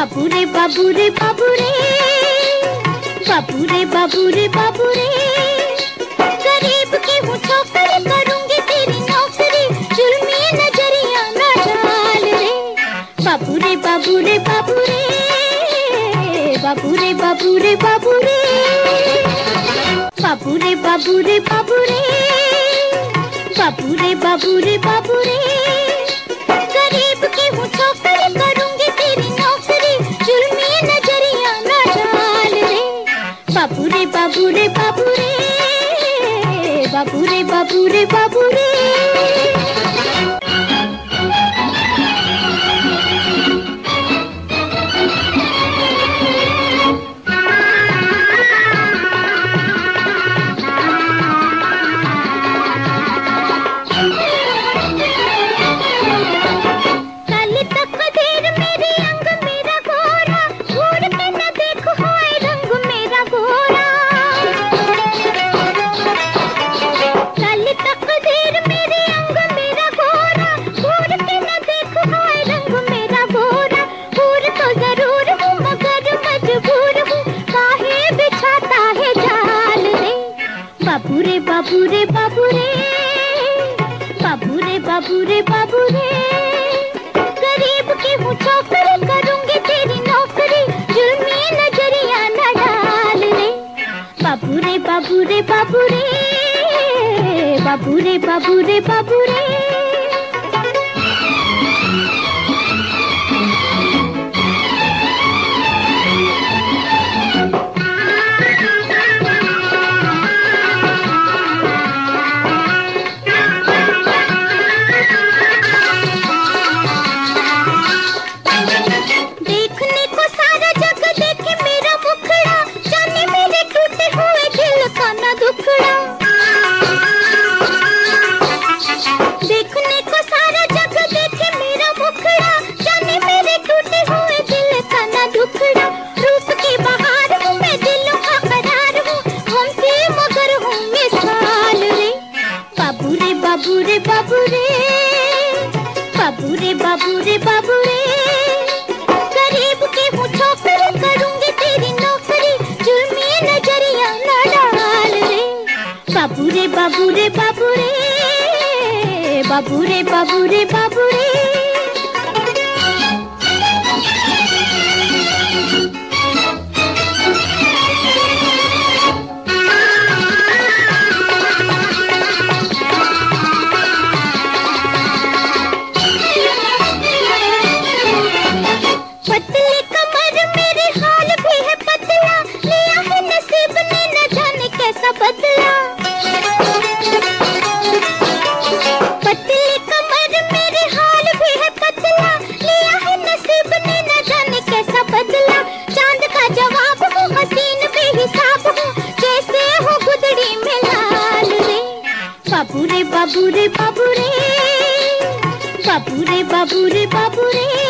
बाबू रे बाबू रे बाबू रे, बाबू रे बाबू रे बाबू रे, गरीब की हूँ ठोकर, करूँगी तेरी नौकरी, जुल्मी नजरिया न डाल रे। बाबू रे बाबू रे बाबू रे, बाबू रे बाबू रे बाबू रे, बाबू रे बाबू रे बाबू रे, बाबू रे बाबू रे बाबू रे, गरीब की हूँ ठोकर, करूँगी तेरी नौकरी, जुल्मी नजरिया न डाल रे। बाबू रे बाबू रे बाबू रे, बाबू रे बाबू रे बाबू रे। बाबू रे बाबू रे बाबू रे, बाबू रे बाबू रे बाबू रे, गरीब की हूँ ठोकर, करूँगी तेरी नौकरी, जुल्मी नजरिया न डाल रे। बाबू रे बाबू रे बाबू रे, बाबू रे बाबू रे बाबू रे। देखने को सारा जग देखे मेरा मुखड़ा, जाने मेरे टूटे हुए दिल का ना दुखड़ा। रूप की बहार हूँ मैं, दिलों का करार हूँ, हमसे मगर हूँ मिसाल रे। बाबू रे बाबू रे बाबू रे, बाबू रे बाबू रे बाबू रे, गरीब की हूँ ठोकर, करूँगी तेरी नौकरी, जुल्मी नजरिया न डाल रे। बाबू रे बाबू रे बाबू रे, बाबू रे बाबू रे बाबू रे। पतली कमर मेरी हाल भी है पतला, लिया है नसीब ने न जाने कैसा बदला। पतली कमर मेरे हाल भी है पतला, लिया है नसीब ने न जाने कैसा बदला। चांद का जवाब हूँ, हसीन बेहिसाब हूँ, जैसे हो गुदड़ी में लाल रे। बाबू रे बाबू रे बाबू रे, बाबू रे बाबू रे बाबू रे।